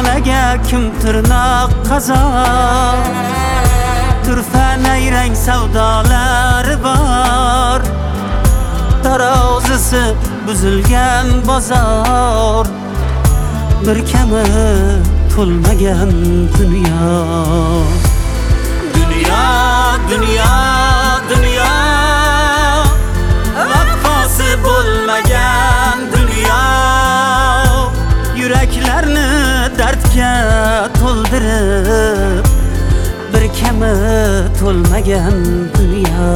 Onaga kim tirnoq qazor, turfa nayrang savdolari bor. Tarozisi buzilgan bozor, bir kami to'lmagan dunyo. Dunyo, dunyo, dunyo, vafosi bo'lmagan dunyo. Yuraklarni dardga to'ldirib, bir kami to'lmagan dunyo.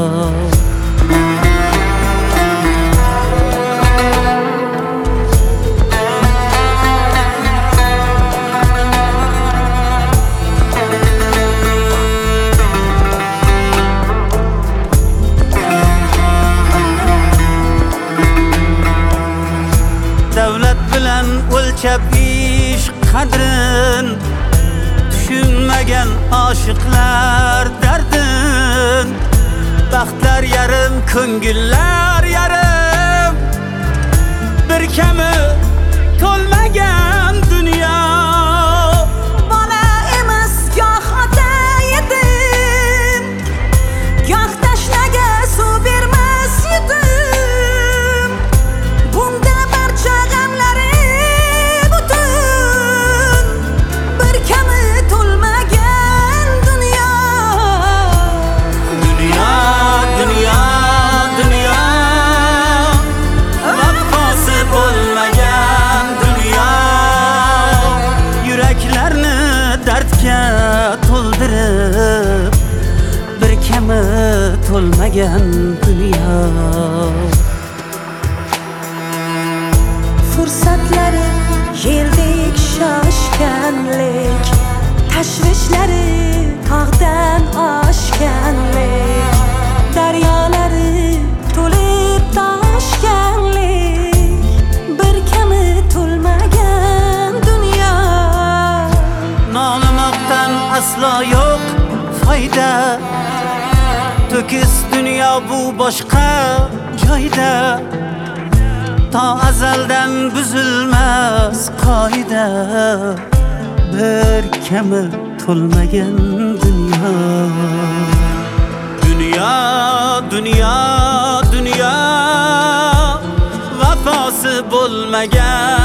Davlat bilan o'lchab ish qadrin, tushunmagan oshiqlar dardin. Baxtlar yarim, ko'ngillar yarim, bir kami to'lmagan dunyo. Bola emas goh ota yetim, goh tashnaga suv bermas yetim. Bunda barcha g'amlari butun, bir kami to'lmagan dunyo. Dunyo, dunyo, dunyo, vafosi bo'lmagan dunyo. Yuraklarni dardga to'ldirib, bir kami to'lmagan dunyo. Fursatlari yeldek shoshganlik, tashvishlari tog'dan oshganlik, daryolari to'lib toshganlik, bir kami to'lmagan dunyo. Nolimoqdan aslo yo'q foyda, to'kis dunyo bu boshqa joyda. Ta azaldan buzilmas qoida, bir kami to'lmagan dunyo. Dunyo, dunyo, dunyo, vafosi bo'lmagan